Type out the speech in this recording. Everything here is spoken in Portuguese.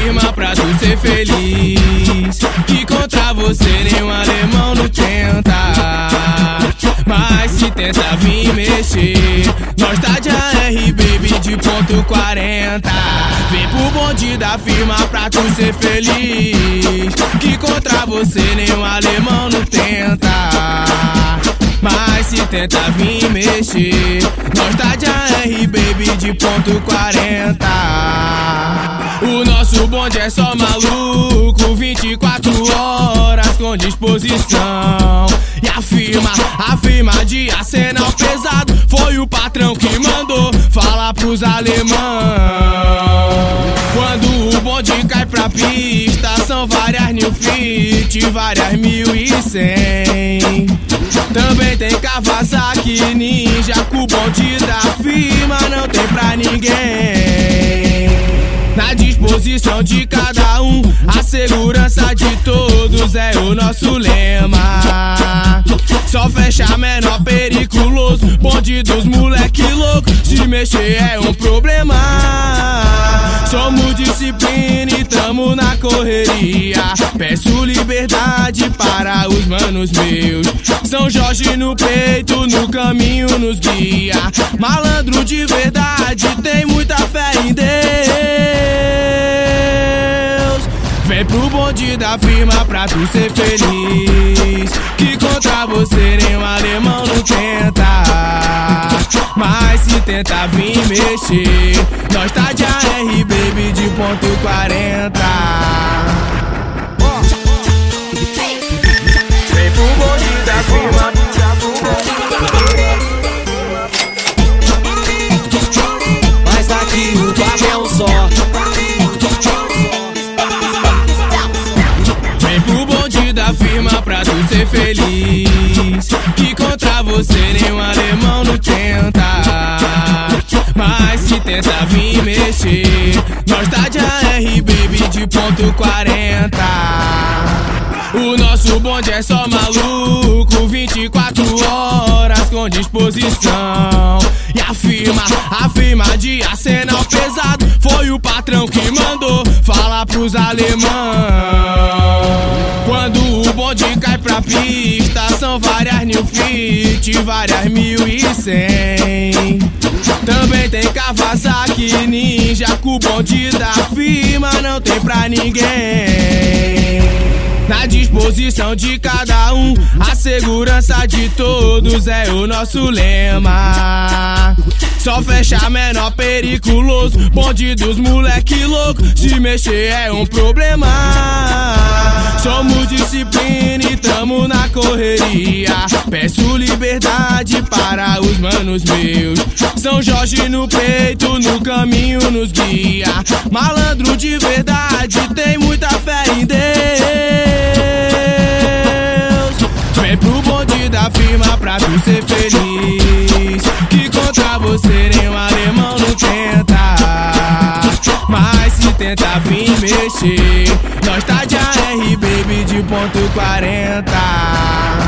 firma pra tu ser feliz, que contra você nenhum alemão não tenta. Mas se tenta vir mexer, nós tá de AR, baby, de ponto 40. Vem pro bonde da firma pra tu ser feliz, que contra você nenhum alemão não tenta. Mas se tenta vir mexer, nós tá de AR, baby, de ponto 40. O nosso bonde é só maluco, 24 horas com disposição. E a firma de arsenal pesado, foi o patrão que mandou falar pros alemão. Quando o bonde cai pra pista, são várias New Fit, várias 1100. Também tem Kawasaki Ninja, com o bonde da firma não tem pra ninguém. Na disposição de cada um, a segurança de todos é o nosso lema. Só fecha menor periculoso, bonde dos moleque louco, se mexer é um problema. Somos disciplina e tamo na correria, peço liberdade para os manos meus. São Jorge no peito, no caminho nos guia. Malandro de verdade, tem muita fé em Deus. Vem pro bonde da firma pra tu ser feliz, que contra você nenhum alemão não tenta. Mas se tenta vir mexer, nós tá de AR, baby, de ponto 40. Vem pro bonde da firma. Mas aqui o papo é um só. Vem pro bonde da firma pra tu ser feliz, que contra você nenhum alemão não tenta. Mas se tenta vir mexer, nós tá de AR, baby, de ponto 40. O nosso bonde é só maluco, 24 horas com disposição. E a firma de arsenal pesado, foi o patrão que mandou falar pros alemão. Quando o bonde cai pra pista, são várias New Fit, várias 1100. Também tem Kawasaki Ninja, com o bonde da firma não tem pra ninguém. Na disposição de cada um, a segurança de todos é o nosso lema. Só fecha menor periculoso, bonde dos moleque louco, se mexer é um problema. Somos disciplina e tamo na correria, peço liberdade para os manos meus. São Jorge no peito, no caminho nos guia. Malandro de verdade, tem muita fé em Deus. Vem pro bonde da firma pra tu ser feliz, que contra você nenhum alemão não tenta. Mas se tenta vir mexer, nós tá de AR, baby, de ponto 40.